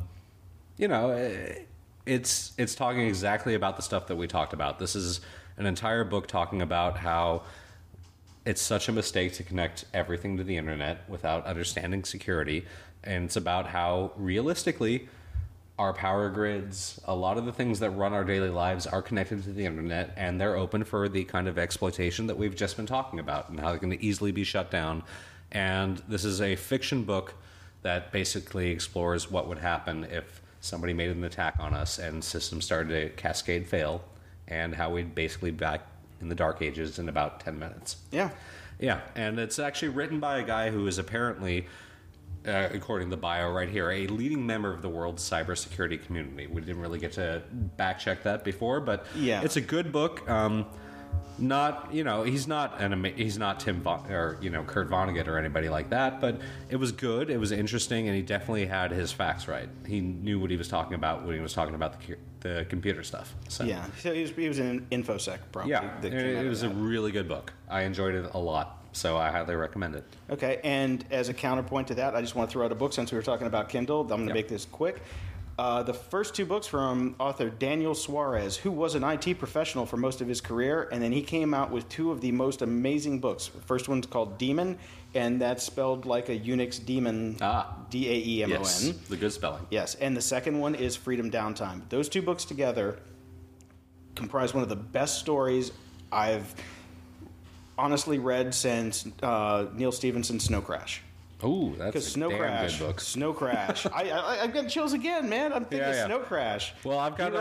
it's talking exactly about the stuff that we talked about. This is an entire book talking about how it's such a mistake to connect everything to the internet without understanding security. And it's about how, realistically, our power grids, a lot of the things that run our daily lives are connected to the internet, and they're open for the kind of exploitation that we've just been talking about and how they can easily be shut down. And this is a fiction book that basically explores what would happen if somebody made an attack on us and systems started to cascade fail, and how we'd basically back in the dark ages in about 10 minutes. Yeah. Yeah, and it's actually written by a guy who is apparently, according to the bio right here, a leading member of the world's cybersecurity community. We didn't really get to back check that before, but it's a good book. Not, he's not Tim or Kurt Vonnegut or anybody like that, but it was good. It was interesting, and he definitely had his facts right. He knew what he was talking about when he was talking about the computer stuff. So. Yeah, so he was in InfoSec, probably. Yeah, it was a really good book. I enjoyed it a lot, so I highly recommend it. Okay, and as a counterpoint to that, I just want to throw out a book since we were talking about Kindle. I'm going to make this quick. The first two books from author Daniel Suarez, who was an IT professional for most of his career, and then he came out with two of the most amazing books. The first one's called Daemon, and that's spelled like a Unix daemon, Daemon. Yes, the good spelling. Yes, and the second one is Freedom Downtime. Those two books together comprise one of the best stories I've honestly read since Neil Stephenson's Snow Crash. Oh, that's a damn good book. Snow Crash. I've got chills again, man. I'm thinking Snow Crash. Well, I've got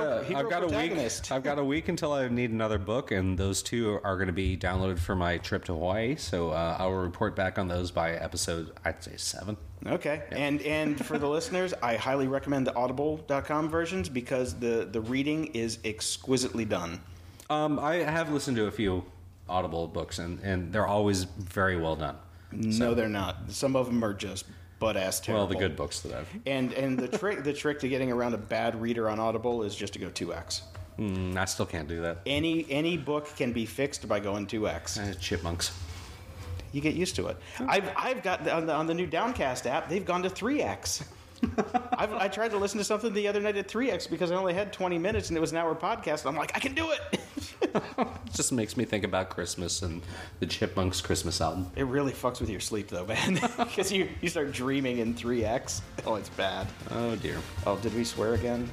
a week until I need another book, and those two are going to be downloaded for my trip to Hawaii. So I will report back on those by episode, I'd say 7. Okay, yeah. and for the listeners, I highly recommend the Audible.com versions because the reading is exquisitely done. I have listened to a few Audible books, and they're always very well done. No, they're not. Some of them are just butt-ass terrible. Well, the good books that I've... And the trick to getting around a bad reader on Audible is just to go 2x. I still can't do that. Any book can be fixed by going 2x. Chipmunks. You get used to it. I've got on the new Downcast app, they've gone to 3x. I tried to listen to something the other night at 3x because I only had 20 minutes and it was an hour podcast. And I'm like, I can do it. It just makes me think about Christmas and the Chipmunks Christmas album. It really fucks with your sleep though, man, because you start dreaming in 3x. Oh, it's bad. Oh dear. Oh, did we swear again?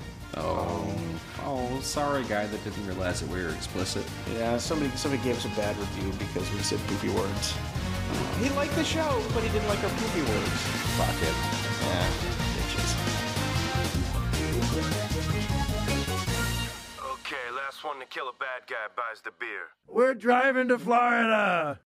Oh, sorry, guy that didn't realize that we were explicit. Yeah, somebody gave us a bad review because we said poopy words. He liked the show, but he didn't like our poopy words. Fuck it. Yeah, bitches. Okay, last one to kill a bad guy buys the beer. We're driving to Florida.